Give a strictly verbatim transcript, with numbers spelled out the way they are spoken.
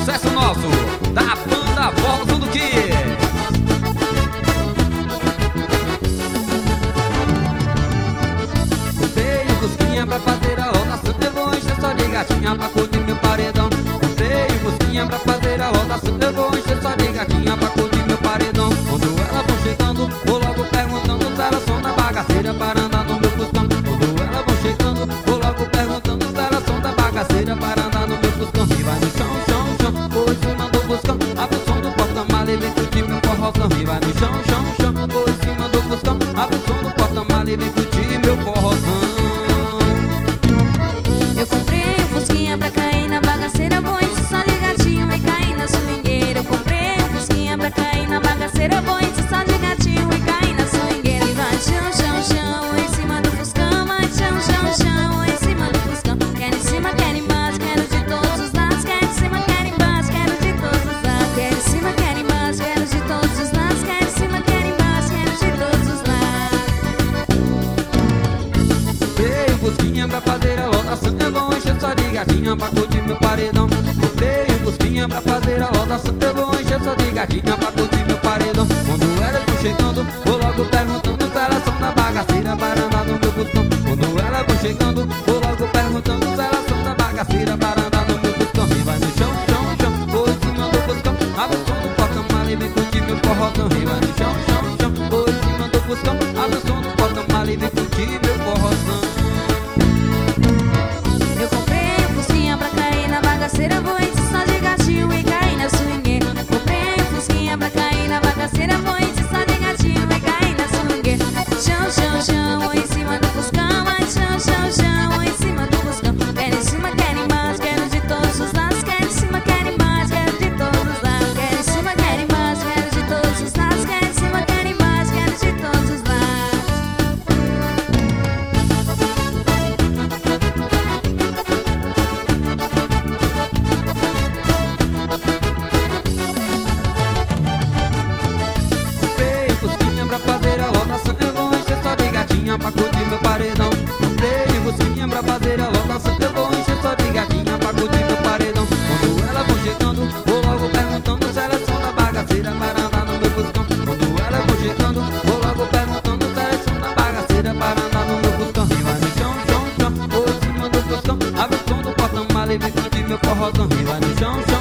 sucesso nosso, da banda Voz do Que. Veio busquinha pra fazer a rotação, eu vou encher só de gatinha pra curtir meu paredão. Veio busquinha pra fazer a rotação, eu vou encher só de gatinha pra curtir meu paredão. Quando elas vão chegando, vou logo perguntando se elas são da bagaceira para andar no meu fuscão. Quando elas vão chegando, vou logo perguntando se elas são da bagaceira para andar no meu fuscão. E vai no chão, chão, chão, vou em cima do fuscão, abre o som do porta-mala e vem curtir meu forrozão. E vai no chão, chão, chão, vou em cima do fuscão, abre o som do porta-mala e vem curtir meu forrozão. Eu comprei um fusquinha pra cair na bagaceira, vou encher só de gatinho, vai cair na swingueira. Eu comprei um fusquinha pra cair na bagaceira, vou encher só de gatinho, vai cair na swingueira. E vai chão, chão, chão, em cima do fuscão, vai chão, chão, chão, em cima do fuscão. Quer em cima, quer embaixo, quero de todos os lados. Quer em cima, quer embaixo, quero de todos os lados. Quer em cima, quer embaixo, quero de todos os lados. Quer em cima, quer embaixo, quero de todos os lados. Veio busquinha pra fazer a rotação, eu vou encher só de gatinha pra curtir meu paredão. Veio busquinha pra fazer a rotação, eu vou encher só de gatinha pra curtir meu paredão. Quando elas vão chegando, vou logo perguntando se elas são da bagaceira para andar no meu fuscão. Quando elas vão chegando, vou logo perguntando se elas são da bagaceira para andar no meu fuscão. E vai no chão, chão, chão, vou em cima do fuscão, abre o som do porta-mala e vem curtir meu forrozão. E vai no chão, chão, chão, vou em cima do fuscão, abre o som do porta-mala e vem curtir meu forrozão. Eu comprei um fusquinha pra cair na bagaceira, vou encher só de gatinho e cair na swingueira. Comprei um fusquinha pra cair na bagaceira, vou encher só de gatinho e cair na swingueira. Chão, chão, chão, em cima do fuscão, vai chão, chão, chão, em cima do fuscão. Quer em cima, quer embaixo, quero de todos os lados. Quer em cima, quer embaixo, quero de todos os lados. Quer em cima, quer embaixo, quero de todos os lados. Quer em cima, quer embaixo, quero de todos os lados. Veio busquinha pra fazer a rotação, eu vou encher só de gatinha pra curtir meu paredão. Veio busquinha pra fazer a rotação, eu vou encher só de gatinha pra curtir meu paredão. Quando elas vão chegando, vou logo perguntando se elas são da bagaceira para andar no meu fuscão. Quando elas vão chegando, vou logo perguntando se elas são da bagaceira para andar no meu fuscão. E vai no chão, chão, chão, vou em cima do fuscão, abre o som do porta-mala e vem curtir meu forrozão. E vai no chão, chão,